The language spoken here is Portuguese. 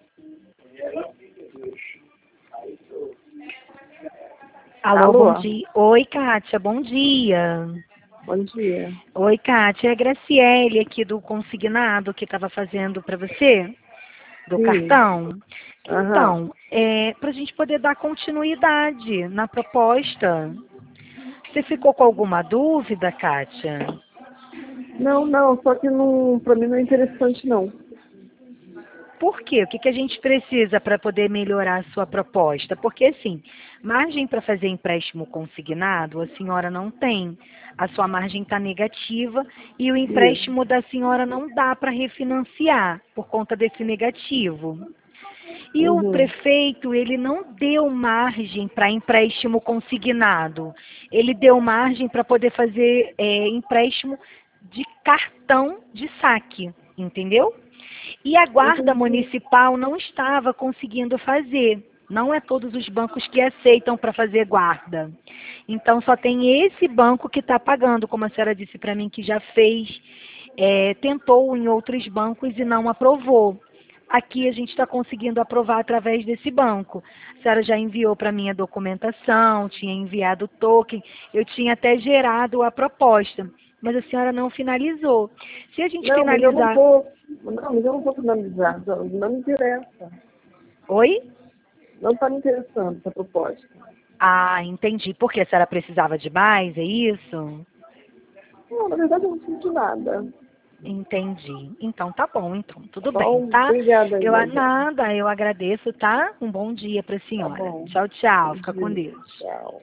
Alô, Alô? bom dia. Oi, Kátia, bom dia. Bom dia. Oi, Kátia, é a Graciele aqui do consignado que estava fazendo para você, do Sim. cartão. Aham. Então, para a gente poder dar continuidade na proposta. Você ficou com alguma dúvida, Kátia? Não, não, só que não, pra mim não é interessante, não. Por quê? O que a gente precisa para poder melhorar a sua proposta? Porque, assim, margem para fazer empréstimo consignado, a senhora não tem. A sua margem está negativa e o Isso. empréstimo da senhora não dá para refinanciar por conta desse negativo. E o Uhum. prefeito, ele não deu margem para empréstimo consignado. Ele deu margem para poder fazer empréstimo de cartão de saque, entendeu? E a guarda Entendi. municipal não estava conseguindo fazer. Não é todos os bancos que aceitam para fazer guarda. Então, só tem esse banco que está pagando, como a senhora disse para mim que já fez, tentou em outros bancos e não aprovou. Aqui a gente está conseguindo aprovar através desse banco. A senhora já enviou para mim a documentação, tinha enviado o token, eu tinha até gerado a proposta, mas a senhora não finalizou. Se a gente Não, mas eu não finalizar. vou. Não, mas eu não vou finalizar. Não me interessa. Oi? Não está me interessando essa proposta. Ah, entendi. Porque a senhora precisava de mais, é isso? Não, na verdade eu não sinto nada. Entendi. Então tá bom, então. Tá Tudo bem, bom? tá? Obrigada aí, Major. Nada, eu agradeço, tá? Um bom dia para a Tá senhora. bom. Tchau, tchau. Bom Fica com dia. Deus. Tchau.